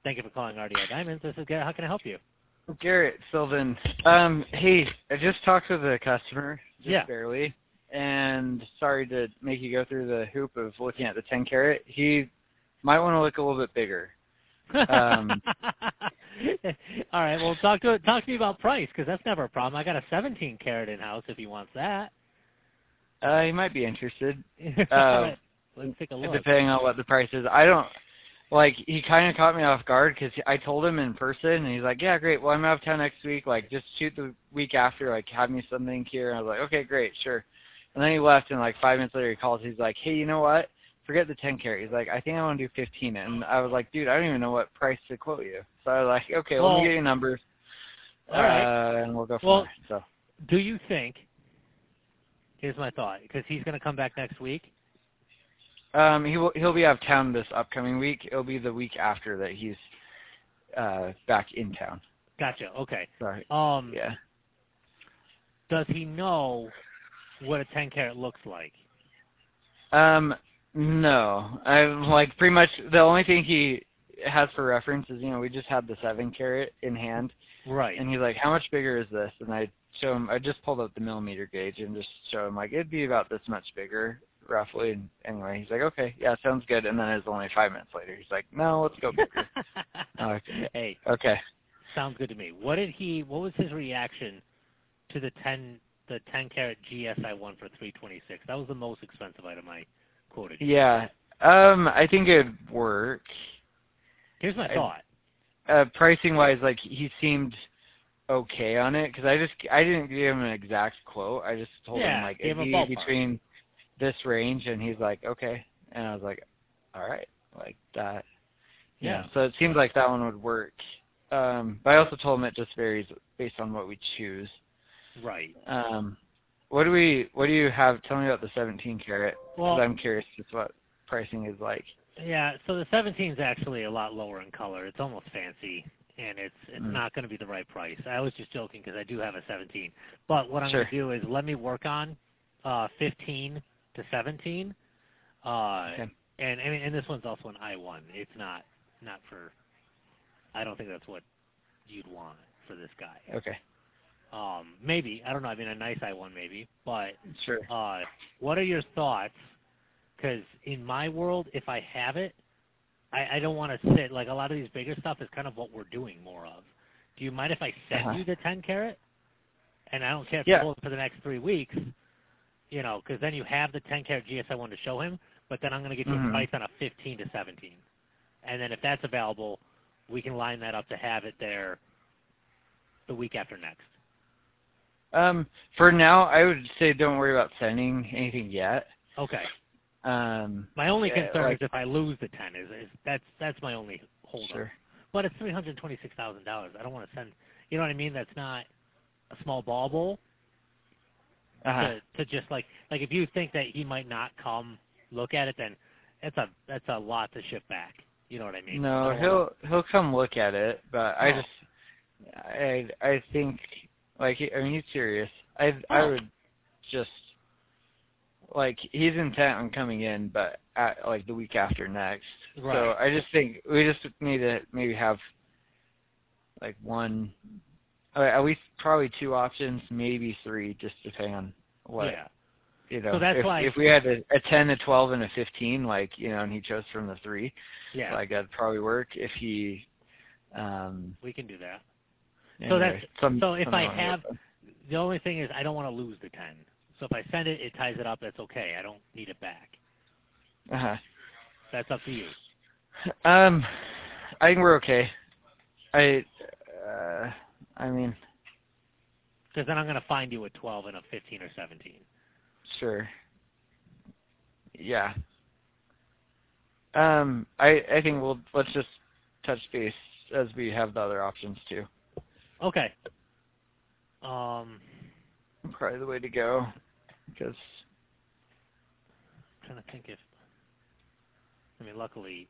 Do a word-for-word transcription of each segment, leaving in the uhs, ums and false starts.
Thank you for calling R D I Diamonds. This is Garrett. How can I help you? Garrett Sylvan. Um, hey, I just talked with a customer, just Yeah. barely, and sorry to make you go through the hoop of looking at the ten carat. He might want to look a little bit bigger. Um, All right. Well, talk to talk to me about price because that's never a problem. I got a seventeen carat in house if he wants that. uh, he might be interested. All Uh, right. Let's take a look. depending on what the price is. I don't. Like, he kind of caught me off guard because I told him in person, and he's like, yeah, great, well, I'm out of town next week. Like, just shoot the week after, like, have me something here. And I was like, okay, great, sure. And then he left, and, like, five minutes later he calls. He's like, hey, you know what? Forget the ten carat. He's like, I think I want to do fifteen. And I was like, dude, I don't even know what price to quote you. So I was like, okay, well, let me get your numbers, all right. uh, and we'll go from well, there. So. Do you think, here's my thought, because he's going to come back next week. Um, he will, he'll be out of town this upcoming week. It'll be the week after that he's uh, back in town. Gotcha. Okay. Sorry. Um, yeah. Does he know what a ten carat looks like? Um, no. I'm like pretty much the only thing he has for reference is, you know, we just had the seven carat in hand. Right. And he's like, how much bigger is this? And I show him, I just pulled up the millimeter gauge and just show him like, it'd be about this much bigger. Roughly, and anyway, he's like, okay, yeah, sounds good. And then it was only five minutes later. He's like, no, let's go bigger. okay. Hey, okay, sounds good to me. What did he? What was his reaction to the ten the ten carat G S I one for three twenty six? That was the most expensive item I quoted. Yeah, um, I think it'd work. Here's my thought. Uh, pricing wise, like he seemed okay on it because I just I didn't give him an exact quote. I just told yeah, him like it'd be between this range, and he's like, okay. And I was like, all right, like that. Yeah. yeah. So it seemed like that one would work. Um, but I also told him it just varies based on what we choose. Right. Um, what do we, what do you have? Tell me about the seventeen carat. Well, I'm curious just what pricing is like. Yeah. So the seventeen is actually a lot lower in color. It's almost fancy. And it's it's mm. not going to be the right price. I was just joking because I do have a seventeen. But what I'm sure. going to do is let me work on uh, fifteen to seventeen, uh, okay. and, and and this one's also an I one. It's not not for. I don't think that's what you'd want for this guy. Okay. Um, maybe I don't know. I mean, a nice I one maybe, but sure. Uh, what are your thoughts? Because in my world, if I have it, I, I don't want to sit like a lot of these bigger stuff is kind of what we're doing more of. Do you mind if I send uh-huh. you the ten carat? And I don't care if yeah. you hold it for the next three weeks. You know, because then you have the ten carat G S I one to show him, but then I'm going to get you mm-hmm. a price on a fifteen to seventeen. And then if that's available, we can line that up to have it there the week after next. Um, for now, I would say don't worry about sending anything yet. Okay. Um, my only yeah, concern like, is if I lose the ten. Is, is that's that's my only hold sure. up. But it's three hundred twenty-six thousand dollars. I don't want to send. You know what I mean? That's not a small ball bowl. Uh-huh. To, to just like like if you think that he might not come look at it, then that's a that's a lot to ship back. You know what I mean? No, I he'll wanna... he'll come look at it, but oh. I just I I think like I mean he's serious. I oh. I would just like he's intent on coming in, but at, like the week after next. Right. So I just think we just need to maybe have like one. At least probably two options, maybe three, just depending on what, yeah. you know. So that's if, why if we had a, a ten, a twelve, and a fifteen, like, you know, and he chose from the three, yeah. like that'd probably work. If he, um, we can do that. Anyway, so that's some, so if I have, happen. the only thing is I don't want to lose the ten. So if I send it, it ties it up. That's okay. I don't need it back. Uh huh. That's up to you. Um, I think we're okay. I. Uh, I mean, because then I'm going to find you a twelve and a fifteen or seventeen. Sure. Yeah. Um, I I think we'll let's just touch base as we have the other options too. Okay. Um, probably the way to go, because I'm trying to think if. I mean, luckily.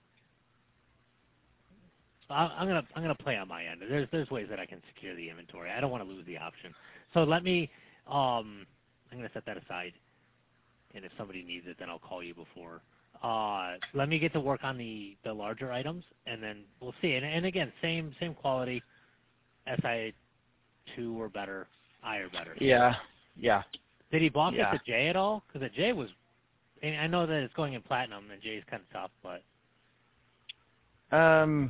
I'm gonna I'm gonna play on my end. There's there's ways that I can secure the inventory. I don't want to lose the option. So let me. Um, I'm gonna set that aside, and if somebody needs it, then I'll call you before Uh, let me get to work on the, the larger items, and then we'll see. And, and again, same same quality, S I two or better, I or better. Yeah, yeah. Did he balk Yeah. at the J at all? Because the J was, and I know that it's going in platinum, and J is kind of tough, but Um,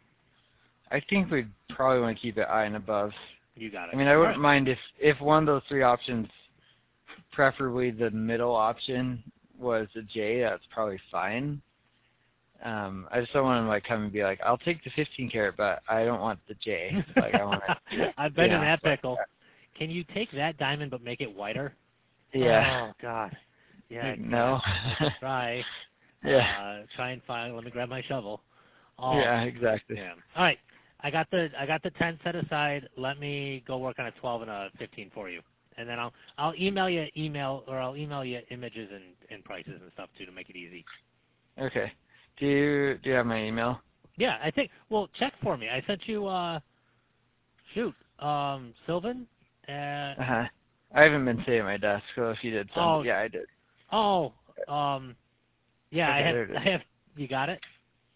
I think we'd probably want to keep it I and above. you got it. I mean, I wouldn't All right. mind if if one of those three options, preferably the middle option, was a J. That's probably fine. Um, I just don't want to like come and be like, I'll take the fifteen karat, but I don't want the J. Like I want it. I've been yeah, in that like pickle. Can you take that diamond but make it whiter? Yeah. Oh God. Yeah. No. Try. yeah. Uh, try and find. Let me grab my shovel. Oh, yeah. Exactly. yeah. All right. I got the I got the ten set aside. Let me go work on a twelve and a fifteen for you, and then I'll I'll email you email or I'll email you images and, and prices and stuff too to make it easy. Okay. Do you do you have my email? Yeah, I think. Well, check for me. I sent you. Uh, shoot, um, Sylvan. Uh, Uh huh. I haven't been sitting at my desk, so if you did send oh, it, yeah, I did. oh, um, yeah, Okay, I there have. it is. I have. You got it.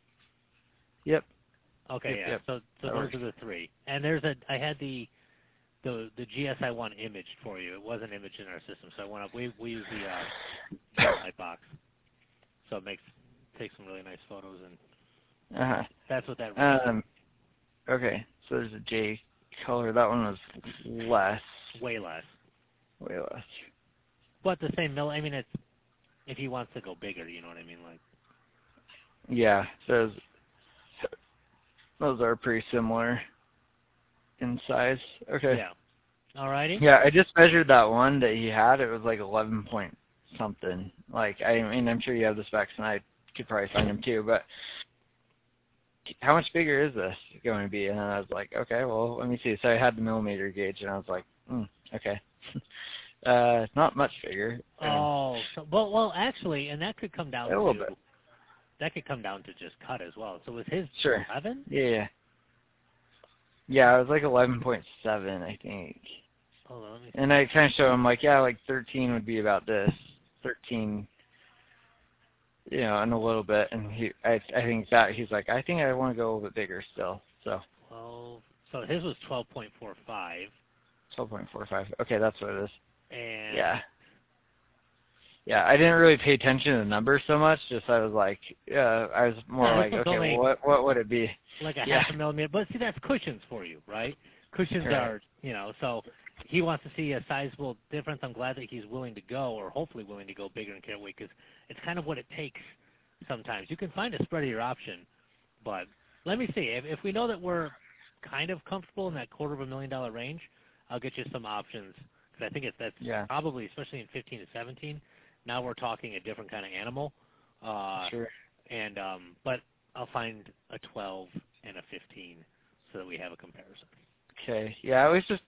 Yep. Okay, Yep, yeah. yep. So, so That those works. are the three. And there's a. I had the, the the G S I one imaged for you. It wasn't imaged in our system, so I went up. We we use the uh, G S I box, so it makes takes some really nice photos, and Uh huh. that's what that. Range Um. Okay. So there's a J color. That one was less. is. Way less, Way less. but the same mill. I mean, it's if he wants to go bigger, you know what I mean, like. Yeah. Those those are pretty similar in size. Okay. Yeah. Alrighty. Yeah, I just measured that one that he had. It was like eleven point something. Like, I mean, I'm sure you have the specs, and I could probably find them too. But how much bigger is this going to be? And I was like, okay, well, let me see. So I had the millimeter gauge, and I was like, hmm, okay, uh, not much bigger. Um, Oh, so, well, well, actually, and that could come down a little to bit. that could come down to just cut as well. So was his Sure. eleven? Yeah, yeah. Yeah, it was like eleven point seven, I think. Hold on, let me see. And I kind of showed him, like, yeah, like thirteen would be about this. thirteen, you know, and a little bit. And he, I, I think that, he's like, I think I want to go a little bit bigger still. So Twelve. So his was twelve point four five, twelve point four five. Okay, that's what it is. and Yeah. Yeah, I didn't really pay attention to the numbers so much. Just I was like, yeah, I was more Yeah, like, this was okay, only- well, what what would it be? like a Yeah. half a millimeter. But see, that's cushions for you, right? Cushions Right. are, you know, so he wants to see a sizable difference. I'm glad that he's willing to go, or hopefully willing to go bigger in carat weight, because it's kind of what it takes sometimes. You can find a spreadier option, but let me see. If, if we know that we're kind of comfortable in that quarter of a million dollar range, I'll get you some options, because I think it's that's Yeah. probably, especially in fifteen to seventeen. Now we're talking a different kind of animal. Uh, Sure. And um, but I'll find a twelve and a fifteen so that we have a comparison. Okay. Yeah, I was just,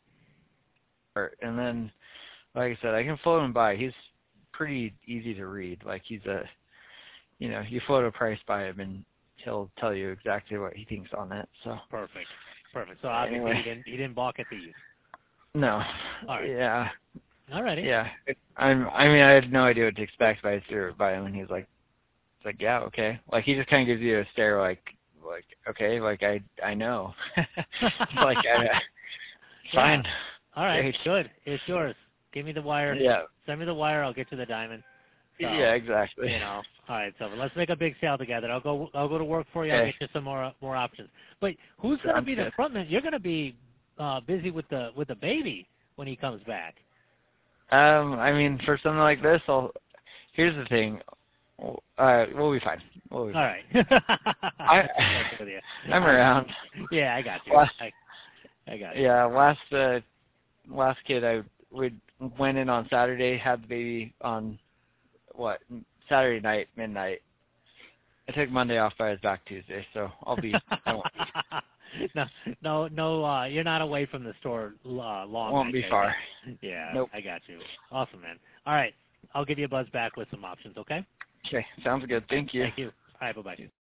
and then, like I said, I can float him by. He's pretty easy to read. Like he's a, you know, you float a price by him and he'll tell you exactly what he thinks on it. So. Perfect. Perfect. So obviously Anyway. he didn't he didn't balk at these. No. All right. Yeah. Alrighty. Yeah. I'm. I mean, I had no idea what to expect, but I threw it by him, and he was like, "It's like, yeah, okay." Like he just kind of gives you a stare, like, like, okay, like I, I know. like, I, fine. Yeah. All right. Great. Good. It's yours. Give me the wire. Yeah. Send me the wire. I'll get you the diamond. So, yeah. Exactly. You know. All right. So let's make a big sale together. I'll go. I'll go to work for you. I'll Okay. get you some more more options. But who's going to Sounds be the good. front man? You're going to be uh, busy with the with the baby when he comes back. Um. I mean, for something like this, I'll. Here's the thing. Uh, we'll be fine. We'll be All fine. right. I, with you. I'm around. Yeah, I got you. Last, I, I got you. yeah. Last. Uh, last kid, I would went in on Saturday, had the baby on what Saturday night, midnight. I took Monday off, but I was back Tuesday, so I'll be. I won't be. no, no, no. Uh, you're not away from the store uh, long. Won't I be take far. it. Yeah, Nope. I got you. Awesome, man. All right, I'll give you a buzz back with some options. Okay. Okay, sounds good. Thank you. Thank you. All right, bye bye.